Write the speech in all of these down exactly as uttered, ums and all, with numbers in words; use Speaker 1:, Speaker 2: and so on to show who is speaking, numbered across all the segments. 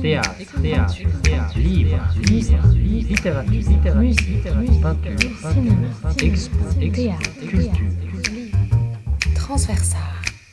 Speaker 1: théâtre, théâtre, théâtre, livre, livre, littérature, littérature, peinture, peinture, expo, expo, culture.
Speaker 2: Transversal.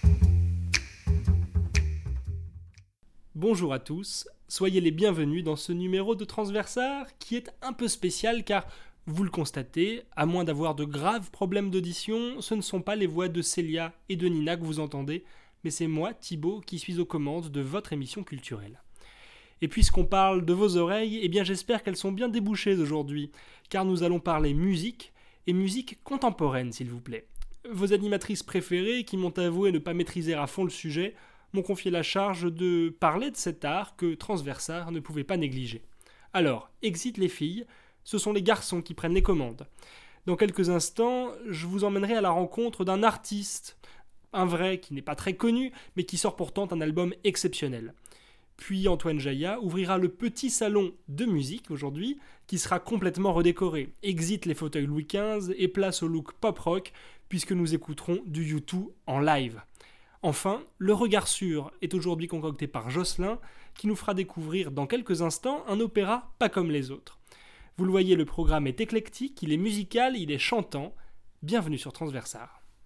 Speaker 3: Bonjour à tous, soyez les bienvenus dans ce numéro de Transversal qui est un peu spécial car, vous le constatez, à moins d'avoir de graves problèmes d'audition, ce ne sont pas les voix de Célia et de Nina que vous entendez, mais c'est moi, Thibaut, qui suis aux commandes de votre émission culturelle. Et puisqu'on parle de vos oreilles, eh bien j'espère qu'elles sont bien débouchées aujourd'hui, car nous allons parler musique, et musique contemporaine s'il vous plaît. Vos animatrices préférées, qui m'ont avoué ne pas maîtriser à fond le sujet, m'ont confié la charge de parler de cet art que Transversal ne pouvait pas négliger. Alors, exit les filles, ce sont les garçons qui prennent les commandes. Dans quelques instants, je vous emmènerai à la rencontre d'un artiste, un vrai qui n'est pas très connu, mais qui sort pourtant un album exceptionnel. Puis Antoine Jaillat ouvrira le petit salon de musique aujourd'hui, qui sera complètement redécoré. Exit les fauteuils Louis quinze et place au look pop-rock, puisque nous écouterons du U deux en live. Enfin, le regard sûr est aujourd'hui concocté par Jocelyn, qui nous fera découvrir dans quelques instants un opéra pas comme les autres. Vous le voyez, le programme est éclectique, il est musical, il est chantant. Bienvenue sur Transversal.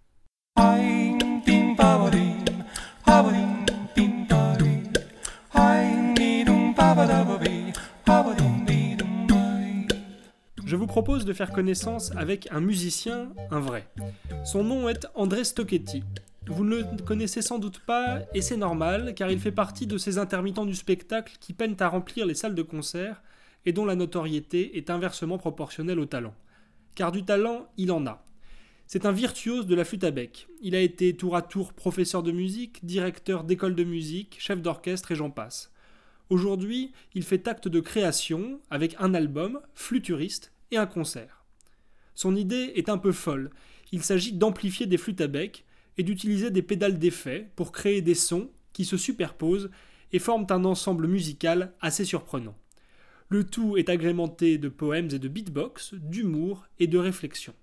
Speaker 3: Je vous propose de faire connaissance avec un musicien, un vrai. Son nom est André Stocchetti. Vous ne le connaissez sans doute pas, et c'est normal, car il fait partie de ces intermittents du spectacle qui peinent à remplir les salles de concert et dont la notoriété est inversement proportionnelle au talent. Car du talent, il en a. C'est un virtuose de la flûte à bec. Il a été tour à tour professeur de musique, directeur d'école de musique, chef d'orchestre et j'en passe. Aujourd'hui, il fait acte de création avec un album, Fluturiste, et un concert. Son idée est un peu folle. Il s'agit d'amplifier des flûtes à bec et d'utiliser des pédales d'effet pour créer des sons qui se superposent et forment un ensemble musical assez surprenant. Le tout est agrémenté de poèmes et de beatbox, d'humour et de réflexion.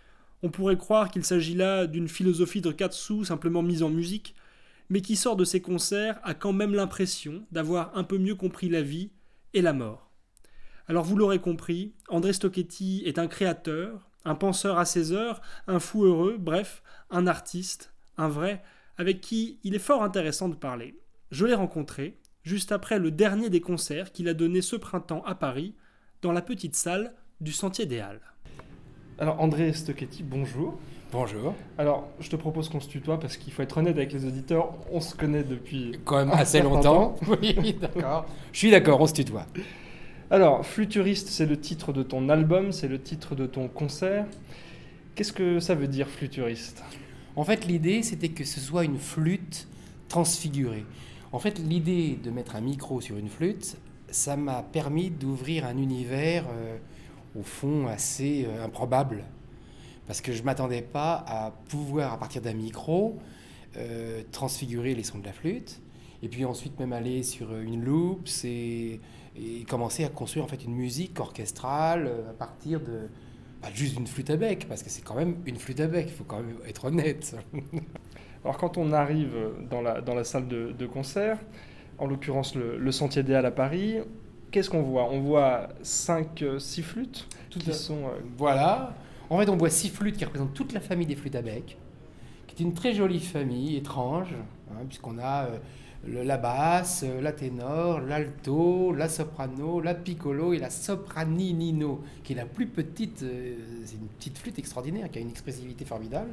Speaker 3: On pourrait croire qu'il s'agit là d'une philosophie de Katsu simplement mise en musique, mais qui sort de ses concerts a quand même l'impression d'avoir un peu mieux compris la vie et la mort. Alors vous l'aurez compris, André Stocchetti est un créateur, un penseur à ses heures, un fou heureux, bref, un artiste, un vrai, avec qui il est fort intéressant de parler. Je l'ai rencontré juste après le dernier des concerts qu'il a donné ce printemps à Paris, dans la petite salle du Sentier des Halles. Alors André Stocchetti, bonjour.
Speaker 4: Bonjour.
Speaker 3: Alors, je te propose qu'on se tutoie parce qu'il faut être honnête avec les auditeurs, on se connaît depuis
Speaker 4: quand même assez longtemps. Oui, d'accord. Je suis d'accord, on se tutoie.
Speaker 3: Alors, Fluturiste, c'est le titre de ton album, c'est le titre de ton concert. Qu'est-ce que ça veut dire, Fluturiste ?
Speaker 4: En fait, l'idée, c'était que ce soit une flûte transfigurée. En fait, l'idée de mettre un micro sur une flûte, ça m'a permis d'ouvrir un univers, euh, au fond, assez euh, improbable. Parce que je ne m'attendais pas à pouvoir, à partir d'un micro, euh, transfigurer les sons de la flûte, et puis ensuite même aller sur une loops et, et commencer à construire en fait une musique orchestrale euh, à partir de, pas juste d'une flûte à bec, parce que c'est quand même une flûte à bec, il faut quand même être honnête.
Speaker 3: Alors quand on arrive dans la, dans la salle de, de concert, en l'occurrence le, le Sentier des Halles à Paris, qu'est-ce qu'on voit ? On voit cinq, six flûtes
Speaker 4: Tout
Speaker 3: qui
Speaker 4: à...
Speaker 3: sont... Euh...
Speaker 4: Voilà. En fait, on voit six flûtes qui représentent toute la famille des flûtes à bec, qui est une très jolie famille, étrange, hein, puisqu'on a euh, le, la basse, euh, la ténor, l'alto, la soprano, la piccolo et la sopraninino, qui est la plus petite. Euh, c'est une petite flûte extraordinaire, qui a une expressivité formidable.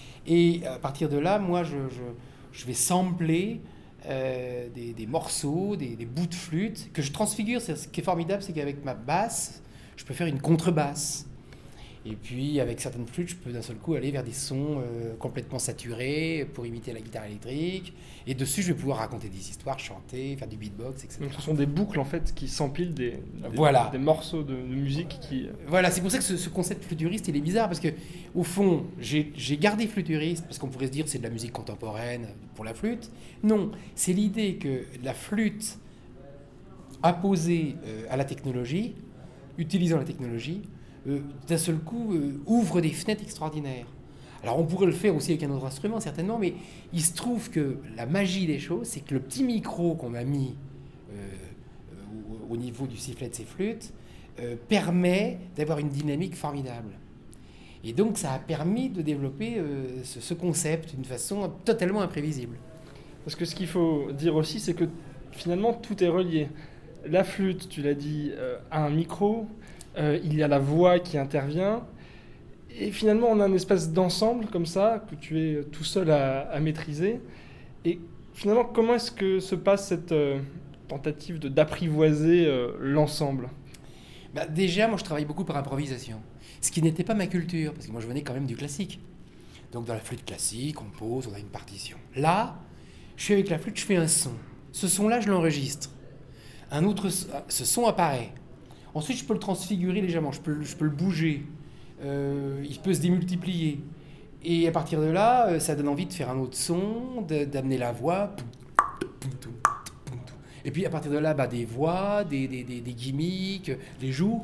Speaker 4: Et à partir de là, moi, je, je, je vais sampler euh, des, des morceaux, des, des bouts de flûte, que je transfigure. C'est, ce qui est formidable, c'est qu'avec ma basse, je peux faire une contrebasse. Et puis, avec certaines flûtes, je peux d'un seul coup aller vers des sons euh, complètement saturés pour imiter la guitare électrique. Et dessus, je vais pouvoir raconter des histoires, chanter, faire du beatbox, et cetera.
Speaker 3: Donc, ce sont des boucles, en fait, qui s'empilent des, des,
Speaker 4: voilà.
Speaker 3: des morceaux de, de musique qui...
Speaker 4: Voilà, c'est pour ça que ce, ce concept fluturiste, il est bizarre, parce que au fond, j'ai, j'ai gardé fluturiste, parce qu'on pourrait se dire c'est de la musique contemporaine pour la flûte. Non, c'est l'idée que la flûte apposée euh, à la technologie, utilisant la technologie, Euh, d'un seul coup, euh, ouvre des fenêtres extraordinaires. Alors, on pourrait le faire aussi avec un autre instrument, certainement, mais il se trouve que la magie des choses, c'est que le petit micro qu'on m'a mis euh, au niveau du sifflet de ces flûtes euh, permet d'avoir une dynamique formidable. Et donc ça a permis de développer euh, ce, ce concept d'une façon totalement imprévisible.
Speaker 3: Parce que ce qu'il faut dire aussi, c'est que finalement tout est relié. La flûte, tu l'as dit, euh, a un micro, euh, il y a la voix qui intervient, et finalement on a un espèce d'ensemble comme ça, que tu es tout seul à, à maîtriser. Et finalement, comment est-ce que se passe cette euh, tentative de, d'apprivoiser euh, l'ensemble ?
Speaker 4: Bah, déjà, moi je travaille beaucoup par improvisation, ce qui n'était pas ma culture, parce que moi je venais quand même du classique. Donc dans la flûte classique, on pose, on a une partition. Là, je suis avec la flûte, je fais un son. Ce son-là, je l'enregistre. Un autre, ce son apparaît. Ensuite, je peux le transfigurer légèrement, je peux, je peux le bouger. Euh, il peut se démultiplier. Et à partir de là, ça donne envie de faire un autre son, de, d'amener la voix. Et puis à partir de là, bah, des voix, des, des, des, des gimmicks, des joues,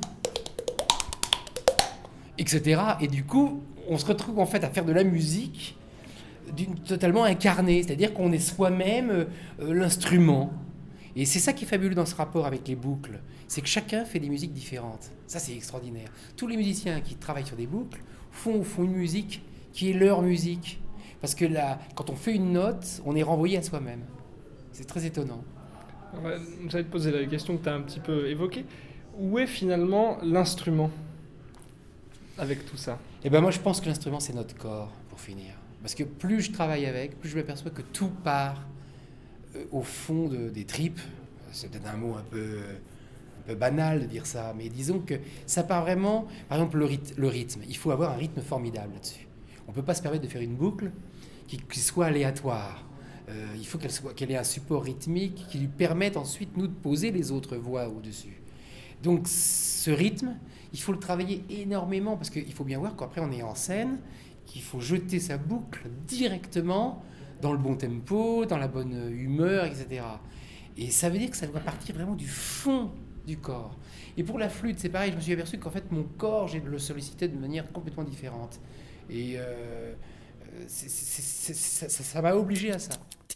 Speaker 4: et cetera. Et du coup, on se retrouve en fait à faire de la musique d'une, totalement incarnée, c'est-à-dire qu'on est soi-même euh, l'instrument. Et c'est ça qui est fabuleux dans ce rapport avec les boucles, c'est que chacun fait des musiques différentes. Ça, c'est extraordinaire. Tous les musiciens qui travaillent sur des boucles font, font une musique qui est leur musique. Parce que là, quand on fait une note, on est renvoyé à soi-même. C'est très étonnant.
Speaker 3: Ouais, j'allais te poser la question que tu as un petit peu évoquée. Où est finalement l'instrument avec tout ça ?
Speaker 4: Eh ben moi, je pense que l'instrument, c'est notre corps, pour finir. Parce que plus je travaille avec, plus je m'aperçois que tout part euh, au fond de, des tripes. C'est peut-être un mot un peu, un peu banal de dire ça, mais disons que ça part vraiment... Par exemple, le, ryth- le rythme. Il faut avoir un rythme formidable là-dessus. On ne peut pas se permettre de faire une boucle qui, qui soit aléatoire. Euh, il faut qu'elle, soit, qu'elle ait un support rythmique qui lui permette ensuite, nous, de poser les autres voix au-dessus. Donc, ce rythme, il faut le travailler énormément, parce qu'il faut bien voir qu'après, on est en scène, qu'il faut jeter sa boucle directement dans le bon tempo, dans la bonne humeur, et cetera. Et ça veut dire que ça doit partir vraiment du fond du corps. Et pour la flûte, c'est pareil, je me suis aperçu qu'en fait, mon corps, j'ai de le solliciter de manière complètement différente. Et euh, c'est, c'est, c'est, c'est, ça, ça m'a obligé à ça.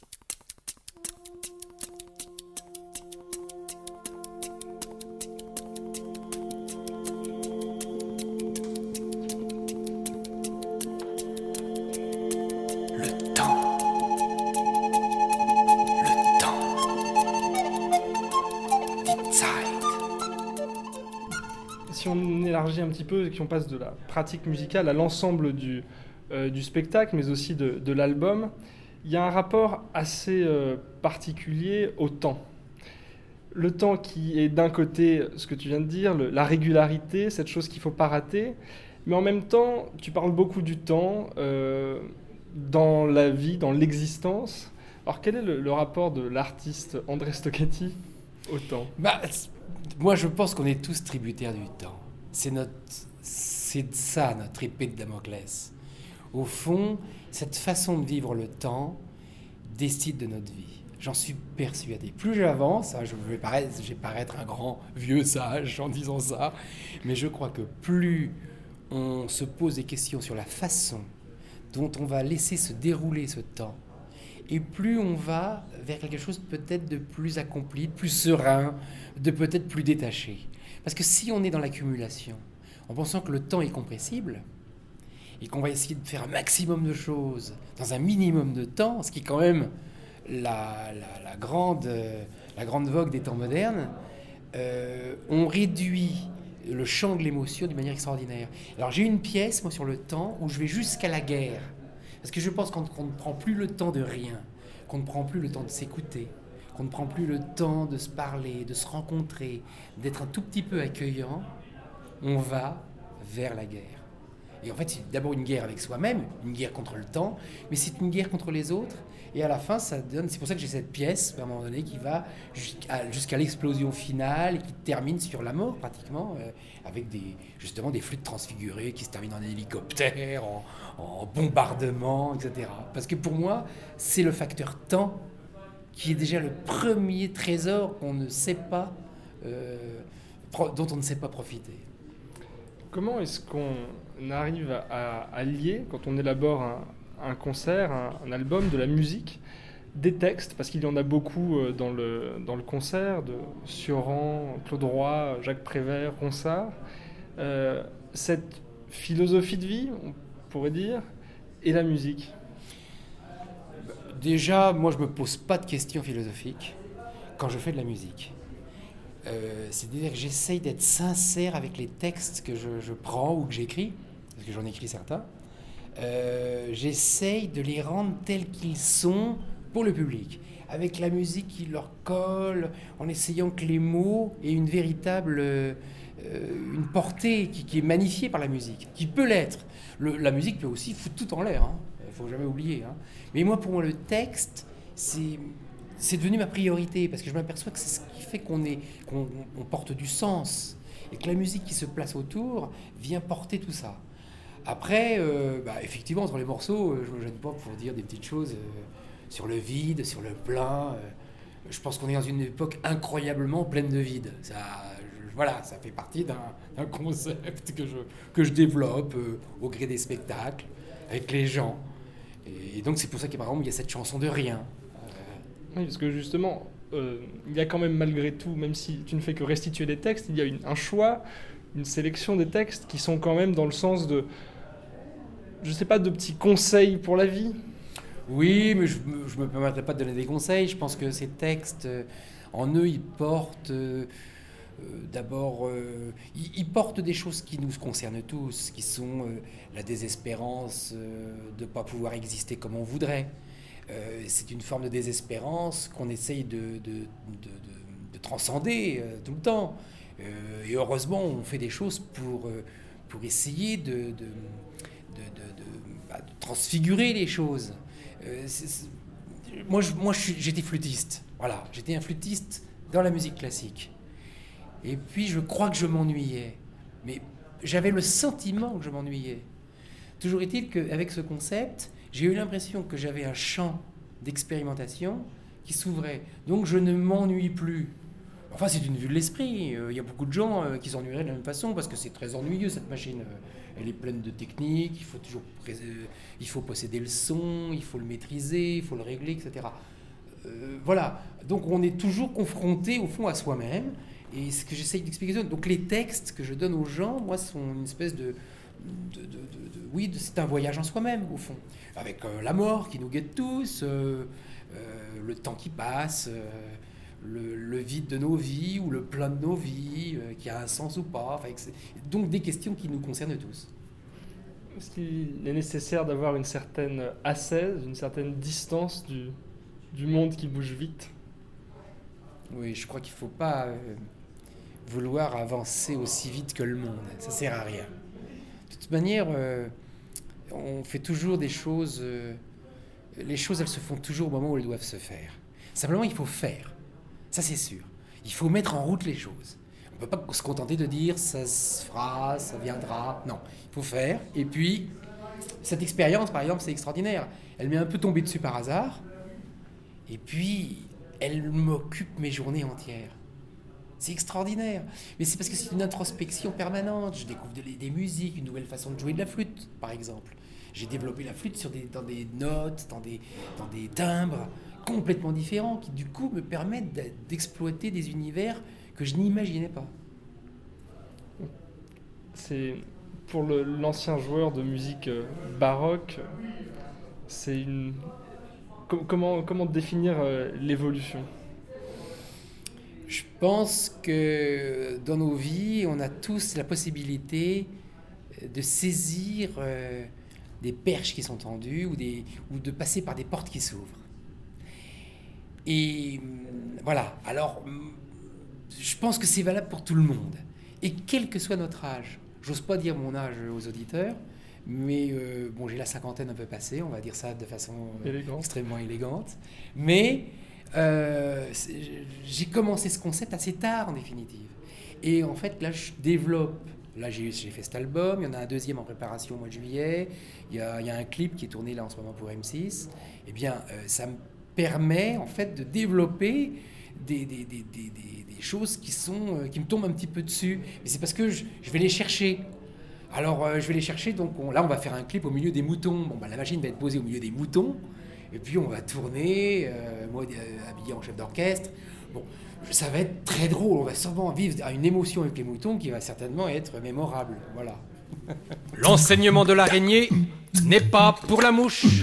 Speaker 4: Le temps. Le temps. Die Zeit.
Speaker 3: Si on élargit un petit peu, si on passe de la pratique musicale à l'ensemble du, euh, du spectacle, mais aussi de, de l'album, il y a un rapport assez euh, particulier au temps. Le temps qui est d'un côté, ce que tu viens de dire, le, la régularité, cette chose qu'il ne faut pas rater, mais en même temps, tu parles beaucoup du temps euh, dans la vie, dans l'existence. Alors quel est le, le rapport de l'artiste André Stocchetti au temps ?
Speaker 4: Bah, moi, je pense qu'on est tous tributaires du temps. C'est, notre, c'est ça, notre épée de Damoclès. Au fond, cette façon de vivre le temps décide de notre vie. J'en suis persuadé. Plus j'avance, hein, je vais paraître, je vais paraître un grand vieux sage en disant ça, mais je crois que plus on se pose des questions sur la façon dont on va laisser se dérouler ce temps, et plus on va vers quelque chose peut-être de plus accompli, de plus serein, de peut-être plus détaché. Parce que si on est dans l'accumulation, en pensant que le temps est compressible, et qu'on va essayer de faire un maximum de choses dans un minimum de temps, ce qui est quand même la, la, la, grande, la grande vogue des temps modernes, euh, on réduit le champ de l'émotion d'une manière extraordinaire. Alors j'ai une pièce, moi, sur le temps, où je vais jusqu'à la guerre. Parce que je pense qu'on, qu'on ne prend plus le temps de rien, qu'on ne prend plus le temps de s'écouter, qu'on ne prend plus le temps de se parler, de se rencontrer, d'être un tout petit peu accueillant, on va vers la guerre. Et en fait, c'est d'abord une guerre avec soi-même, une guerre contre le temps, mais c'est une guerre contre les autres. Et à la fin, ça donne... C'est pour ça que j'ai cette pièce, à un moment donné, qui va jusqu'à, jusqu'à l'explosion finale, et qui termine sur la mort, pratiquement, euh, avec des, justement des flûtes transfigurées qui se terminent en hélicoptère, en, en bombardement, et cetera. Parce que pour moi, c'est le facteur temps qui est déjà le premier trésor qu'on ne sait pas, euh, pro, dont on ne sait pas profiter.
Speaker 3: Comment est-ce qu'on arrive à, à lier, quand on élabore un, un concert, un, un album, de la musique, des textes, parce qu'il y en a beaucoup euh, dans le, dans le concert, de Sioran, Claude Roy, Jacques Prévert, Ronsard. Euh, cette philosophie de vie, on pourrait dire, et la musique.
Speaker 4: Déjà, moi, je me pose pas de questions philosophiques quand je fais de la musique. Euh, c'est-à-dire que j'essaye d'être sincère avec les textes que je, je prends ou que j'écris, parce que j'en écris certains. Euh, j'essaye de les rendre tels qu'ils sont pour le public, avec la musique qui leur colle, en essayant que les mots aient une véritable euh, une portée qui, qui est magnifiée par la musique, qui peut l'être. Le, la musique peut aussi foutre tout en l'air, hein. Il ne faut jamais oublier. Hein. Mais moi, pour moi, le texte, c'est, c'est devenu ma priorité, parce que je m'aperçois que c'est ce qui fait qu'on, est, qu'on on porte du sens, et que la musique qui se place autour vient porter tout ça. Après, euh, bah, effectivement, entre les morceaux, euh, je ne me gêne pas pour dire des petites choses euh, sur le vide, sur le plein. Euh, je pense qu'on est dans une époque incroyablement pleine de vide. Ça, je, voilà, ça fait partie d'un, d'un concept que je, que je développe euh, au gré des spectacles, avec les gens. Et, et donc, c'est pour ça qu'il par exemple, il y a cette chanson de Rien. Euh,
Speaker 3: Oui, parce que justement, euh, il y a quand même malgré tout, même si tu ne fais que restituer des textes, il y a une, un choix, une sélection des textes qui sont quand même dans le sens de, je sais pas, de petits conseils pour la vie.
Speaker 4: Oui, mais je ne me permettrai pas de donner des conseils. Je pense que ces textes, euh, en eux, ils portent euh, euh, d'abord, euh, ils, ils portent des choses qui nous concernent tous, qui sont euh, la désespérance euh, de ne pas pouvoir exister comme on voudrait. Euh, c'est une forme de désespérance qu'on essaye de, de, de, de, de transcender euh, tout le temps. Euh, et heureusement, on fait des choses pour, euh, pour essayer de, de, de, de, de, bah, de transfigurer les choses. Euh, c'est, c'est... Moi, je, moi je suis, j'étais flûtiste. Voilà, j'étais un flûtiste dans la musique classique. Et puis, je crois que je m'ennuyais. Mais j'avais le sentiment que je m'ennuyais. Toujours est-il qu'avec ce concept, j'ai eu l'impression que j'avais un champ d'expérimentation qui s'ouvrait. Donc, je ne m'ennuie plus. Enfin, c'est une vue de l'esprit. Il euh, y a beaucoup de gens euh, qui s'ennuieraient de la même façon parce que c'est très ennuyeux, cette machine. Elle est pleine de techniques, il faut toujours pré- euh, il faut posséder le son, il faut le maîtriser, il faut le régler, et cetera. Euh, voilà. Donc, on est toujours confronté, au fond, à soi-même. Et ce que j'essaye d'expliquer, donc les textes que je donne aux gens, moi, sont une espèce de... de, de, de, de oui, de, c'est un voyage en soi-même, au fond. Avec euh, la mort qui nous guette tous, euh, euh, le temps qui passe... Euh, Le, le vide de nos vies ou le plein de nos vies, euh, qui a un sens ou pas. Enfin, donc des questions qui nous concernent tous.
Speaker 3: Est-ce qu'il est nécessaire d'avoir une certaine ascèse, une certaine distance du, du monde qui bouge vite ?
Speaker 4: Oui, je crois qu'il ne faut pas euh, vouloir avancer aussi vite que le monde. Ça ne sert à rien. De toute manière, euh, on fait toujours des choses... Euh, les choses, elles se font toujours au moment où elles doivent se faire. Simplement, il faut faire. Ça, c'est sûr. Il faut mettre en route les choses. On ne peut pas se contenter de dire « ça se fera, ça viendra ». Non, il faut faire. Et puis, cette expérience, par exemple, c'est extraordinaire. Elle m'est un peu tombée dessus par hasard. Et puis, elle m'occupe mes journées entières. C'est extraordinaire. Mais c'est parce que c'est une introspection permanente. Je découvre des, des musiques, une nouvelle façon de jouer de la flûte, par exemple. J'ai développé la flûte sur des, dans des notes, dans des, dans des timbres complètement différents qui, du coup, me permettent d'exploiter des univers que je n'imaginais pas.
Speaker 3: C'est, pour le, l'ancien joueur de musique baroque, c'est une... Comment, comment définir euh, l'évolution ?
Speaker 4: Je pense que dans nos vies, on a tous la possibilité de saisir euh, des perches qui sont tendues ou, des, ou de passer par des portes qui s'ouvrent. Et voilà, alors je pense que c'est valable pour tout le monde. Et quel que soit notre âge, j'ose pas dire mon âge aux auditeurs, mais euh, bon, j'ai la cinquantaine un peu passée, on va dire ça de façon
Speaker 3: Élégant.
Speaker 4: extrêmement élégante. Mais euh, j'ai commencé ce concept assez tard en définitive. Et en fait, là, je développe. Là, j'ai, j'ai fait cet album, il y en a un deuxième en préparation au mois de juillet, il y a, il y a un clip qui est tourné là en ce moment pour M six. Eh bien, euh, ça me permet en fait de développer des, des, des, des, des choses qui, sont, euh, qui me tombent un petit peu dessus. Mais c'est parce que je, je vais les chercher. Alors, euh, je vais les chercher, donc on, là, on va faire un clip au milieu des moutons. Bon, bah, la machine va être posée au milieu des moutons. Et puis on va tourner, euh, moi euh, habillé en chef d'orchestre. Bon, ça va être très drôle, on va sûrement vivre une émotion avec les moutons qui va certainement être mémorable. Voilà.
Speaker 2: L'enseignement de l'araignée n'est pas pour la mouche.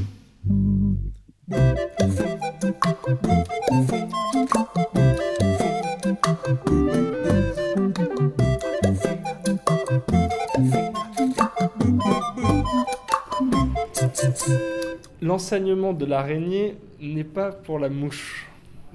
Speaker 3: L'enseignement de l'araignée n'est pas pour la mouche.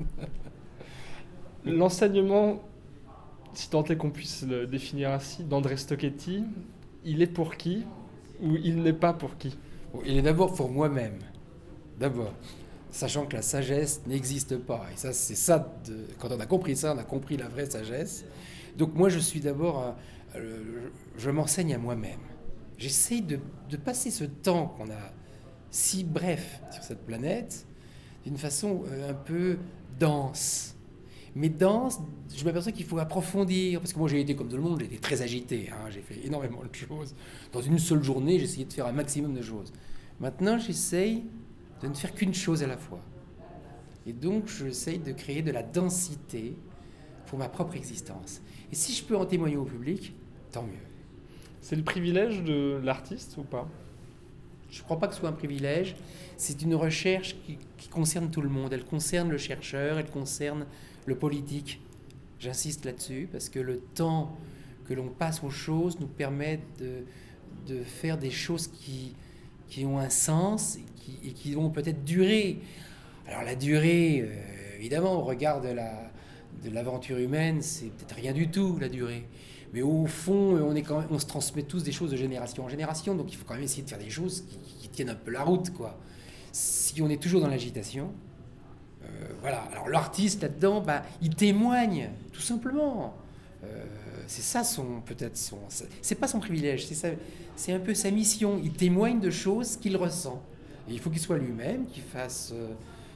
Speaker 3: L'enseignement, si tant est qu'on puisse le définir ainsi, d'André Stocchetti, il est pour qui ou il n'est pas pour qui?
Speaker 4: Bon, il est d'abord pour moi-même. D'abord. Sachant que la sagesse n'existe pas. Et ça, c'est ça, de, quand on a compris ça, on a compris la vraie sagesse. Donc moi, je suis d'abord, euh, je, je m'enseigne à moi-même. J'essaye de, de passer ce temps qu'on a si bref sur cette planète d'une façon euh, un peu dense. Mais dense, je m'aperçois qu'il faut approfondir. Parce que moi, j'ai été comme tout le monde, j'ai été très agité. Hein, j'ai fait énormément de choses. Dans une seule journée, j'ai essayé de faire un maximum de choses. Maintenant, j'essaye de ne faire qu'une chose à la fois. Et donc, j'essaye de créer de la densité pour ma propre existence. Et si je peux en témoigner au public, tant mieux.
Speaker 3: C'est le privilège de l'artiste ou pas?
Speaker 4: Je ne crois pas que ce soit un privilège. C'est une recherche qui, qui concerne tout le monde. Elle concerne le chercheur, elle concerne le politique. J'insiste là-dessus parce que le temps que l'on passe aux choses nous permet de, de faire des choses qui, qui ont un sens et qui, et qui vont peut-être durer. Alors la durée, euh, évidemment, au regard de, la, de l'aventure humaine, c'est peut-être rien du tout, la durée. Mais au fond, on, est quand même, on se transmet tous des choses de génération en génération, donc il faut quand même essayer de faire des choses qui, qui tiennent un peu la route, quoi. Si on est toujours dans l'agitation, euh, voilà. Alors l'artiste là-dedans, bah, il témoigne, tout simplement. Euh, c'est ça son, peut-être son, c'est pas son privilège, c'est ça, c'est un peu sa mission. Il témoigne de choses qu'il ressent. Et il faut qu'il soit lui-même, qu'il fasse. Euh,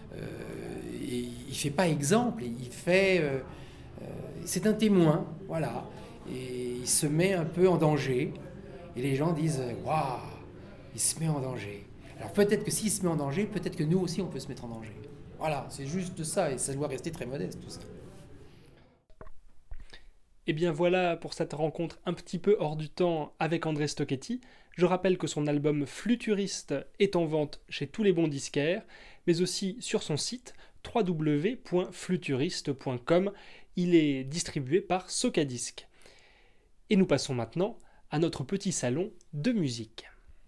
Speaker 4: euh, et il fait pas exemple, il fait. Euh, euh, c'est un témoin, voilà. Et il se met un peu en danger. Et les gens disent « Waouh, il se met en danger ». Alors peut-être que s'il se met en danger, peut-être que nous aussi on peut se mettre en danger. Voilà, c'est juste ça, et ça doit rester très modeste tout ça.
Speaker 3: Et bien voilà pour cette rencontre un petit peu hors du temps avec André Stocchetti. Je rappelle que son album Fluturiste est en vente chez tous les bons disquaires, mais aussi sur son site w w w point fluturiste point com. Il est distribué par Socadisc. Et nous passons maintenant à notre petit salon de musique.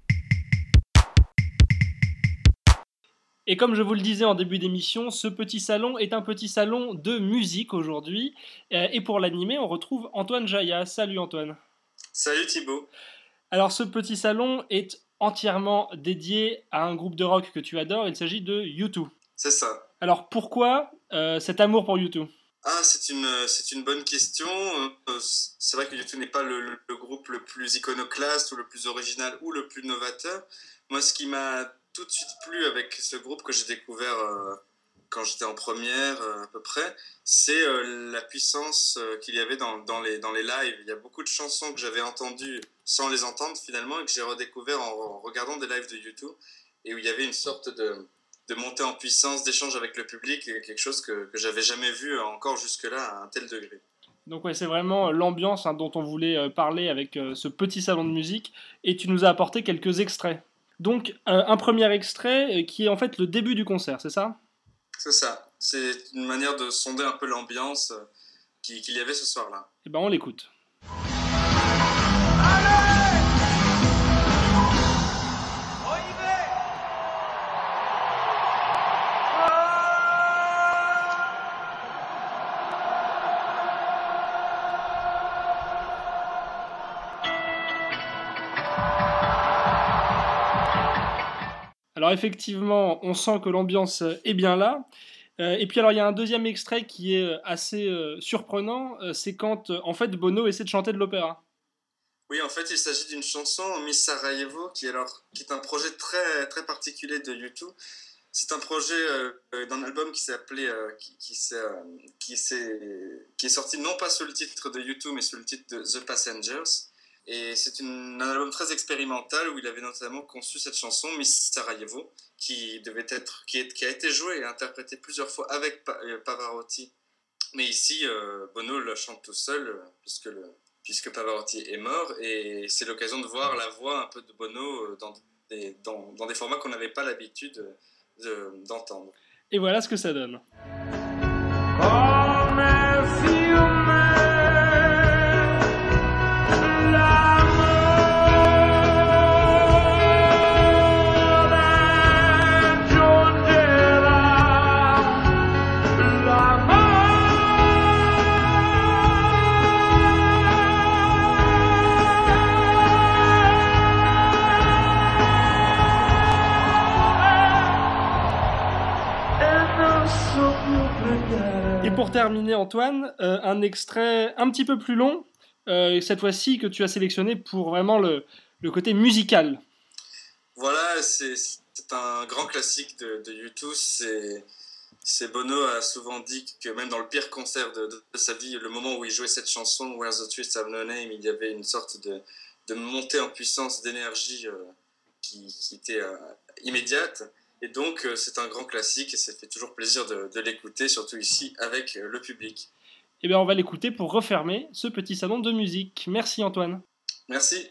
Speaker 3: Et comme je vous le disais en début d'émission, ce petit salon est un petit salon de musique aujourd'hui. Et pour l'animer, on retrouve Antoine Jaya. Salut Antoine.
Speaker 5: Salut Thibaut.
Speaker 3: Alors ce petit salon est entièrement dédié à un groupe de rock que tu adores. Il s'agit de U deux.
Speaker 5: C'est ça.
Speaker 3: Alors pourquoi euh, cet amour pour U deux ?
Speaker 5: Ah, c'est une, c'est une bonne question. Euh, c'est vrai que U deux n'est pas le, le, le groupe le plus iconoclaste ou le plus original ou le plus novateur. Moi, ce qui m'a tout de suite plu avec ce groupe que j'ai découvert euh, quand j'étais en première euh, à peu près, c'est euh, la puissance euh, qu'il y avait dans, dans, les, dans les lives. Il y a beaucoup de chansons que j'avais entendues sans les entendre finalement et que j'ai redécouvert en, en regardant des lives de U deux et où il y avait une sorte de... de monter en puissance, d'échange avec le public, quelque chose que, que j'avais jamais vu encore jusque-là à un tel degré.
Speaker 3: Donc ouais, c'est vraiment l'ambiance hein, dont on voulait parler avec euh, ce petit salon de musique, et tu nous as apporté quelques extraits. Donc euh, un premier extrait euh, qui est en fait le début du concert, c'est ça ?
Speaker 5: C'est ça, c'est une manière de sonder un peu l'ambiance euh, qu'il, qu'il y avait ce soir-là.
Speaker 3: Et ben on l'écoute. Alors effectivement, on sent que l'ambiance est bien là. Euh, et puis alors il y a un deuxième extrait qui est assez euh, surprenant, euh, c'est quand euh, en fait Bono essaie de chanter de l'opéra.
Speaker 5: Oui, en fait il s'agit d'une chanson, Miss Sarajevo, qui est, alors, qui est un projet très, très particulier de U deux. C'est un projet euh, d'un album qui s'est appelé, euh, qui, qui, s'est, euh, qui, s'est, qui est sorti non pas sous le titre de U deux, mais sous le titre de The Passengers. Et c'est une, un album très expérimental où il avait notamment conçu cette chanson Miss Sarajevo, qui, devait être, qui, est, qui a été jouée et interprétée plusieurs fois avec pa- Pavarotti. Mais ici, euh, Bono la chante tout seul, euh, puisque, le, puisque Pavarotti est mort, et c'est l'occasion de voir la voix un peu de Bono euh, dans, des, dans, dans des formats qu'on n'avait pas l'habitude de, d'entendre.
Speaker 3: Et voilà ce que ça donne. Et pour terminer, Antoine, euh, un extrait un petit peu plus long, euh, cette fois-ci que tu as sélectionné pour vraiment le, le côté musical.
Speaker 5: Voilà, c'est, c'est un grand classique de, de U deux. C'est, c'est Bono a souvent dit que même dans le pire concert de, de, de sa vie, le moment où il jouait cette chanson, Where the Streets Have No Name, il y avait une sorte de, de montée en puissance d'énergie euh, qui, qui était euh, immédiate. Et donc, euh, c'est un grand classique et ça fait toujours plaisir de, de l'écouter, surtout ici avec euh, le public.
Speaker 3: Eh bien, on va l'écouter pour refermer ce petit salon de musique. Merci Antoine.
Speaker 5: Merci.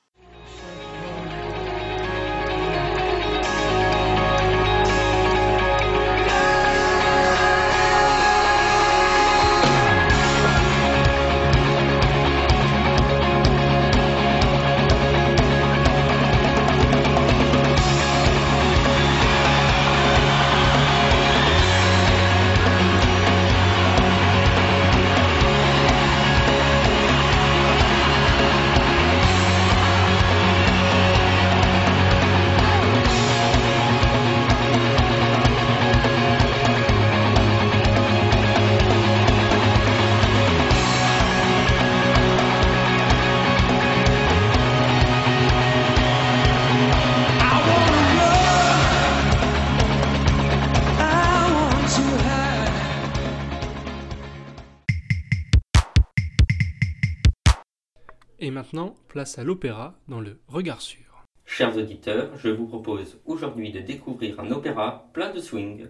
Speaker 3: Et maintenant, place à l'opéra dans le Regard Sûr.
Speaker 6: Chers auditeurs, je vous propose aujourd'hui de découvrir un opéra plein de swing.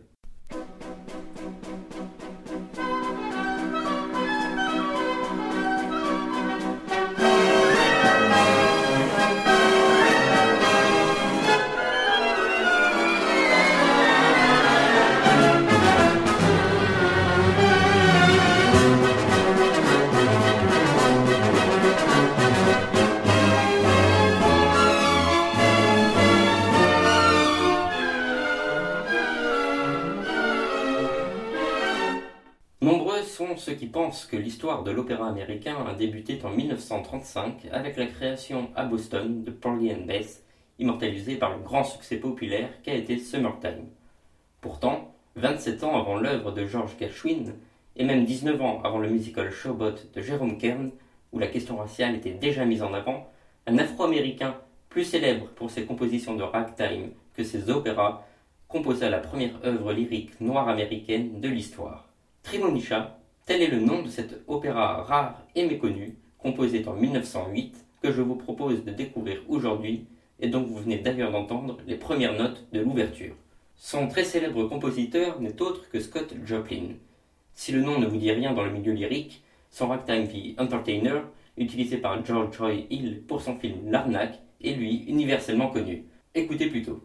Speaker 6: Nombreux sont ceux qui pensent que l'histoire de l'opéra américain a débuté en mille neuf cent trente-cinq avec la création à Boston de Porgy and Bess, immortalisée par le grand succès populaire qu'a été Summertime. Pourtant, vingt-sept ans avant l'œuvre de George Gershwin, et même dix-neuf ans avant le musical Showboat de Jerome Kern, où la question raciale était déjà mise en avant, un Afro-Américain plus célèbre pour ses compositions de ragtime que ses opéras composa la première œuvre lyrique noire américaine de l'histoire. Tremonisha, tel est le nom de cet opéra rare et méconnu, composé en mille neuf cent huit, que je vous propose de découvrir aujourd'hui, et dont vous venez d'ailleurs d'entendre les premières notes de l'ouverture. Son très célèbre compositeur n'est autre que Scott Joplin. Si le nom ne vous dit rien dans le milieu lyrique, son ragtime The Entertainer, utilisé par George Roy Hill pour son film L'Arnaque, est lui universellement connu. Écoutez plutôt.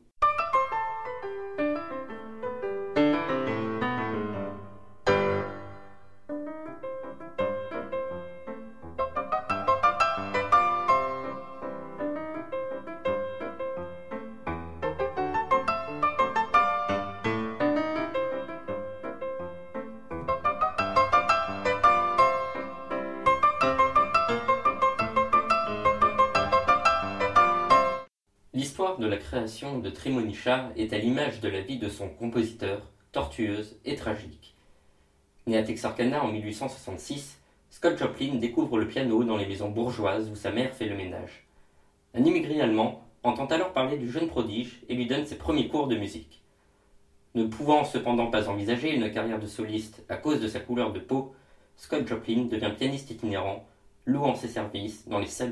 Speaker 6: L'histoire de la création de Tremonisha est à l'image de la vie de son compositeur, tortueuse et tragique. Né à Texarkana en mille huit cent soixante-six, Scott Joplin découvre le piano dans les maisons bourgeoises où sa mère fait le ménage. Un immigré allemand entend alors parler du jeune prodige et lui donne ses premiers cours de musique. Ne pouvant cependant pas envisager une carrière de soliste à cause de sa couleur de peau, Scott Joplin devient pianiste itinérant, louant ses services dans les saloons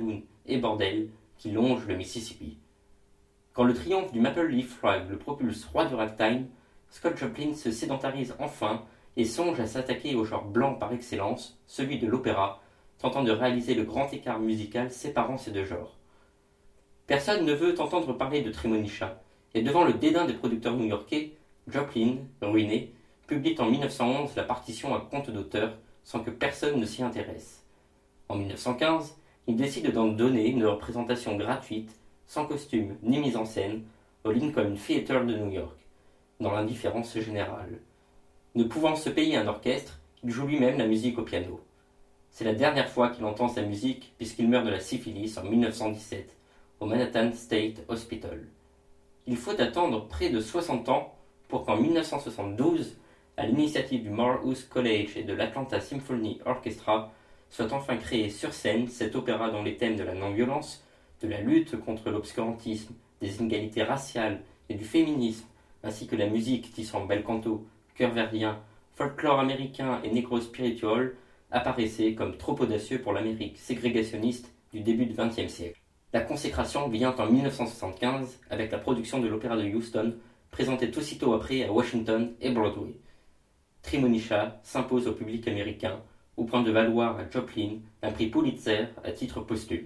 Speaker 6: et bordels qui longent le Mississippi. Quand le triomphe du Maple Leaf Rag le propulse roi du ragtime, Scott Joplin se sédentarise enfin et songe à s'attaquer au genre blanc par excellence, celui de l'opéra, tentant de réaliser le grand écart musical séparant ces deux genres. Personne ne veut entendre parler de Tremonisha, et devant le dédain des producteurs new-yorkais, Joplin, ruiné, publie en dix-neuf cent onze la partition à compte d'auteur sans que personne ne s'y intéresse. En dix-neuf cent quinze, il décide d'en donner une représentation gratuite, sans costume ni mise en scène, au Lincoln Theatre de New York, dans l'indifférence générale. Ne pouvant se payer un orchestre, il joue lui-même la musique au piano. C'est la dernière fois qu'il entend sa musique puisqu'il meurt de la syphilis en dix-neuf cent dix-sept, au Manhattan State Hospital. Il faut attendre près de soixante ans pour qu'en dix-neuf cent soixante-douze, à l'initiative du Morehouse College et de l'Atlanta Symphony Orchestra, soit enfin créé sur scène cet opéra dont les thèmes de la non-violence, de la lutte contre l'obscurantisme, des inégalités raciales et du féminisme, ainsi que la musique tissant bel canto, chœur verdien, folklore américain et négro-spiritual, apparaissaient comme trop audacieux pour l'Amérique ségrégationniste du début du vingtième siècle. La consécration vient en dix-neuf cent soixante-quinze avec la production de l'Opéra de Houston, présentée aussitôt après à Washington et Broadway. Tremonisha s'impose au public américain, au point de valoir à Joplin un prix Pulitzer à titre posthume.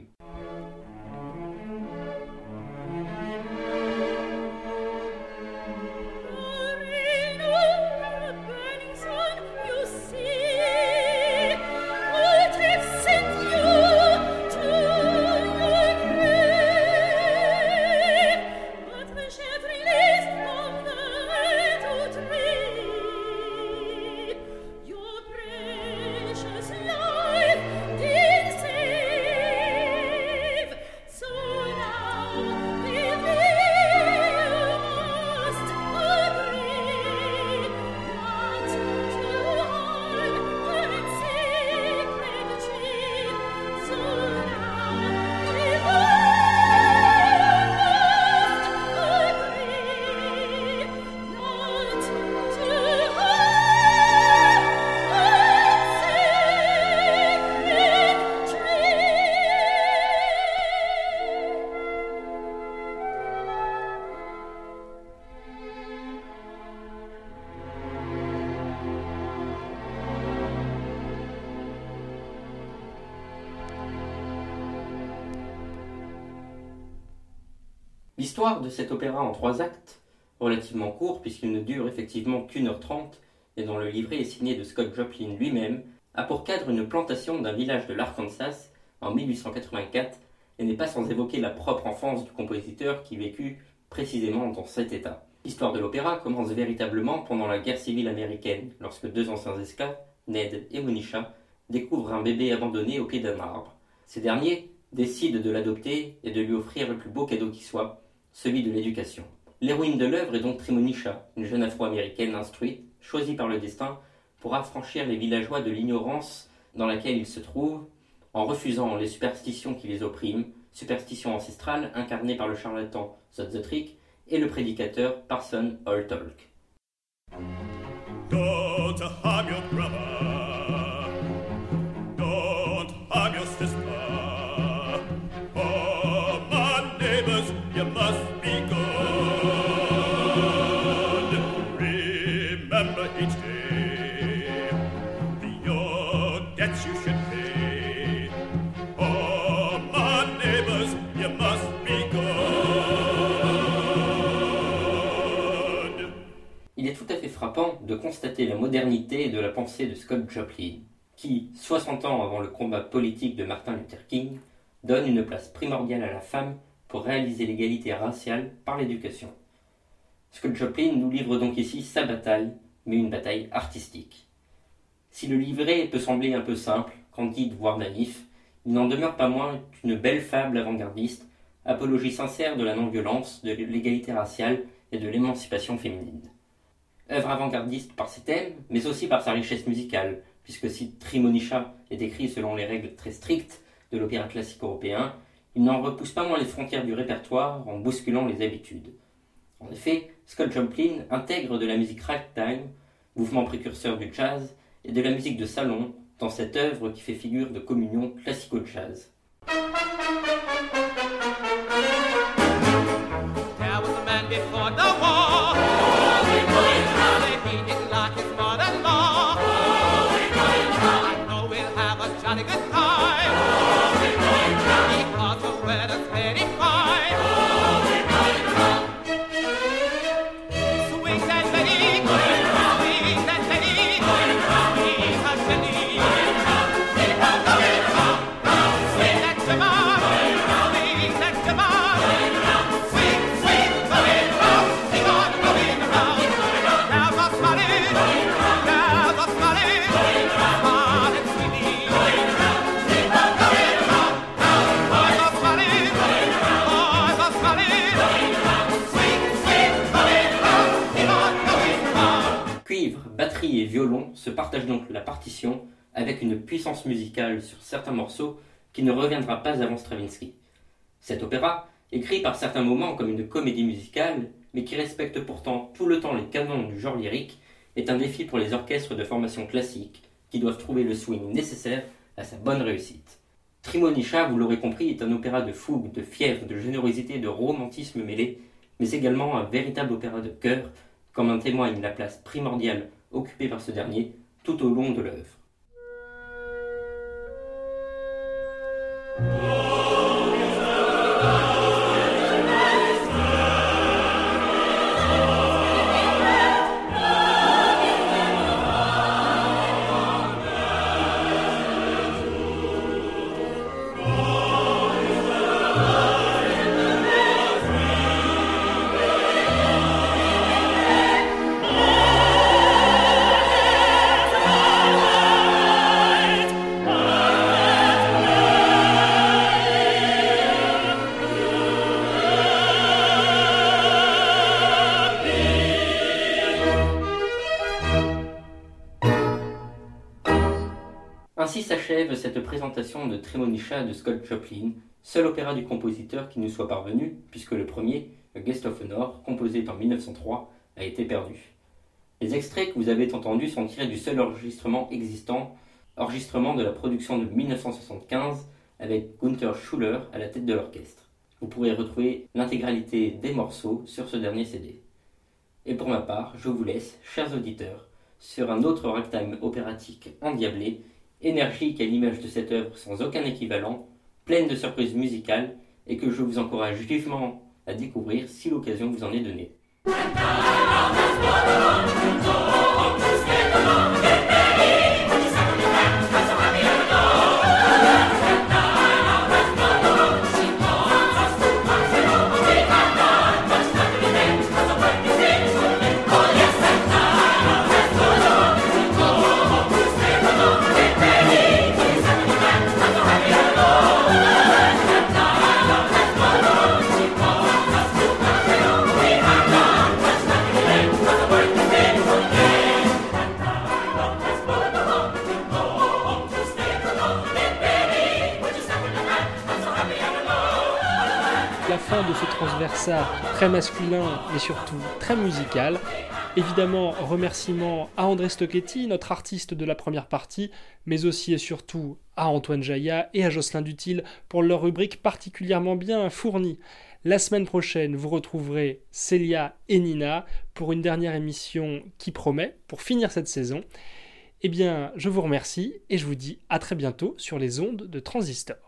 Speaker 6: L'histoire de cet opéra en trois actes, relativement court puisqu'il ne dure effectivement qu'une heure trente et dont le livret est signé de Scott Joplin lui-même, a pour cadre une plantation d'un village de l'Arkansas en mille huit cent quatre-vingt-quatre et n'est pas sans évoquer la propre enfance du compositeur qui vécut précisément dans cet état. L'histoire de l'opéra commence véritablement pendant la guerre civile américaine, lorsque deux anciens esclaves, Ned et Monisha, découvrent un bébé abandonné au pied d'un arbre. Ces derniers décident de l'adopter et de lui offrir le plus beau cadeau qui soit, celui de l'éducation. L'héroïne de l'œuvre est donc Tremonisha, une jeune afro-américaine instruite, choisie par le destin pour affranchir les villageois de l'ignorance dans laquelle ils se trouvent, en refusant les superstitions qui les oppriment, superstitions ancestrales incarnées par le charlatan Zotzotrick et le prédicateur Parson Holtolk.
Speaker 7: Don't harm your brother. Don't harm your sister. Oh, my neighbors, you must be good. Remember each day your debts you should pay. Oh, my neighbors, you must be good.
Speaker 6: Il est tout à fait frappant de constater la modernité de la pensée de Scott Joplin, qui, soixante ans avant le combat politique de Martin Luther King, donne une place primordiale à la femme pour réaliser l'égalité raciale par l'éducation. Scott Joplin nous livre donc ici sa bataille, mais une bataille artistique. Si le livret peut sembler un peu simple, candide, voire naïf, il n'en demeure pas moins qu'une belle fable avant-gardiste, apologie sincère de la non-violence, de l'égalité raciale et de l'émancipation féminine. Œuvre avant-gardiste par ses thèmes, mais aussi par sa richesse musicale, puisque si Tremonisha est écrit selon les règles très strictes de l'opéra classique européen, il n'en repousse pas moins les frontières du répertoire en bousculant les habitudes. En effet, Scott Joplin intègre de la musique ragtime, mouvement précurseur du jazz, et de la musique de salon dans cette œuvre qui fait figure de communion classico-jazz. Cuivre, batterie et violon se partagent donc la partition avec une puissance musicale sur certains morceaux qui ne reviendra pas avant Stravinsky. Cet opéra, écrit par certains moments comme une comédie musicale, mais qui respecte pourtant tout le temps les canons du genre lyrique, est un défi pour les orchestres de formation classique qui doivent trouver le swing nécessaire à sa bonne réussite. Trimonisha, vous l'aurez compris, est un opéra de fougue, de fièvre, de générosité, de romantisme mêlé, mais également un véritable opéra de cœur, comme en témoigne la place primordiale occupée par ce dernier tout au long de l'œuvre. Ainsi s'achève cette présentation de Trimonisha de Scott Joplin, seul opéra du compositeur qui nous soit parvenu, puisque le premier, A Guest of Honor, composé en mille neuf cent trois, a été perdu. Les extraits que vous avez entendus sont tirés du seul enregistrement existant, enregistrement de la production de mille neuf cent soixante-quinze, avec Gunther Schuller à la tête de l'orchestre. Vous pourrez retrouver l'intégralité des morceaux sur ce dernier C D. Et pour ma part, je vous laisse, chers auditeurs, sur un autre ragtime opératique endiablé, énergique à l'image de cette œuvre sans aucun équivalent, pleine de surprises musicales et que je vous encourage vivement à découvrir si l'occasion vous en est donnée.
Speaker 3: La fin de ce transversal très masculin mais surtout très musical. Évidemment, remerciements à André Stocchetti, notre artiste de la première partie, mais aussi et surtout à Antoine Jaillat et à Jocelyn Dutil pour leur rubrique particulièrement bien fournie. La semaine prochaine, vous retrouverez Célia et Nina pour une dernière émission qui promet, pour finir cette saison. Eh bien, je vous remercie et je vous dis à très bientôt sur les ondes de Transistor.